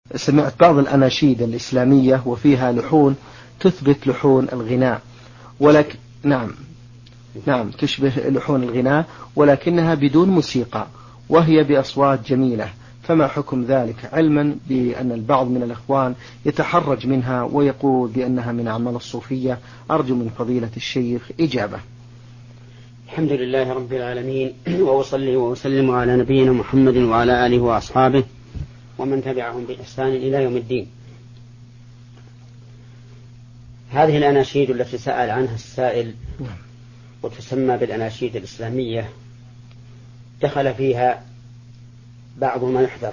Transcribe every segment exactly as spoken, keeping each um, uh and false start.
سمعت بعض الأناشيد الإسلامية وفيها لحون تثبت لحون الغناء، ولكن نعم نعم تشبه لحون الغناء ولكنها بدون موسيقى وهي بأصوات جميلة، فما حكم ذلك، علما بأن البعض من الأخوان يتحرج منها ويقول بأنها من أعمال الصوفية؟ أرجو من فضيلة الشيخ إجابة. الحمد لله رب العالمين، وأصلي وأسلم على نبينا محمد وعلى آله وأصحابه ومن تبعهم بإحسان إلى يوم الدين. هذه الأناشيد التي سأل عنها السائل وتسمى بالأناشيد الإسلامية دخل فيها بعض ما يحذر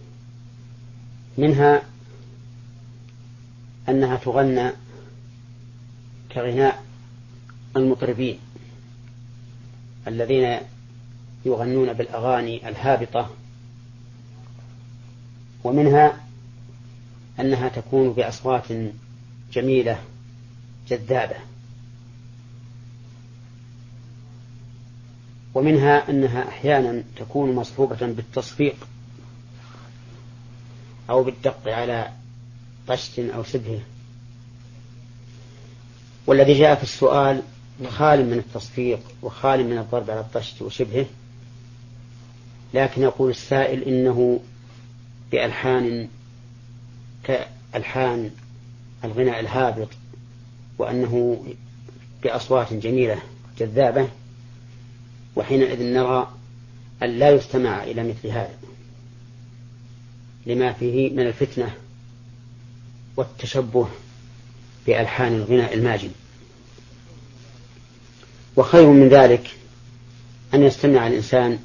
منها، أنها تغنى كغناء المطربين الذين يغنون بالأغاني الهابطة، ومنها أنها تكون بأصوات جميلة جذابة، ومنها أنها أحيانا تكون مصحوبة بالتصفيق أو بالدق على طشت أو شبهه، والذي جاء في السؤال خال من التصفيق وخال من الضرب على الطشت وشبهه، لكن يقول السائل إنه بألحان كألحان الغناء الهابط، وأنه بأصوات جميلة جذابة، وحينئذ نرى أن لا يستمع إلى مثل هذا لما فيه من الفتنة والتشبه بألحان الغناء الماجن. وخير من ذلك أن يستمع الإنسان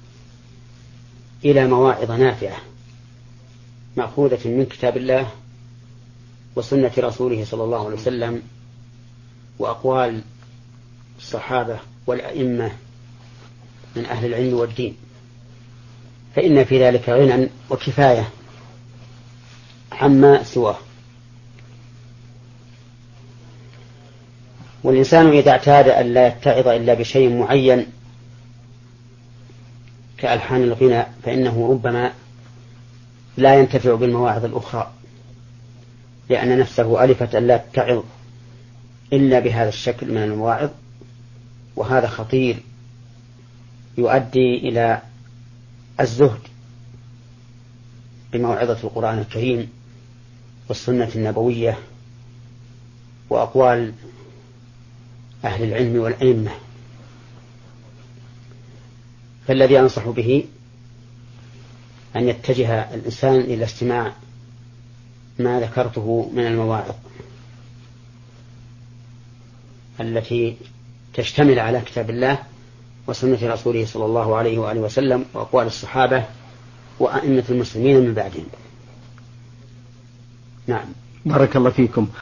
إلى مواعظ نافعة مأخوذة من كتاب الله وسنة رسوله صلى الله عليه وسلم وأقوال الصحابة والأئمة من أهل العلم والدين، فإن في ذلك غنى وكفاية عما سواه. والإنسان إذا اعتاد أن لا يتعظ إلا بشيء معين كألحان الغناء فإنه ربما لا ينتفع بالمواعظ الأخرى، لأن نفسه ألفت أن لا تتعظ إلا بهذا الشكل من المواعظ، وهذا خطير يؤدي إلى الزهد بموعظة القرآن الكريم والسنة النبوية وأقوال أهل العلم والأئمة. فالذي أنصح به أن يتجه الإنسان إلى استماع ما ذكرته من المواعظ التي تشتمل على كتاب الله وسنة رسوله صلى الله عليه وآله وسلم وأقوال الصحابة وأئمة المسلمين من بعدهم. نعم. بارك الله فيكم.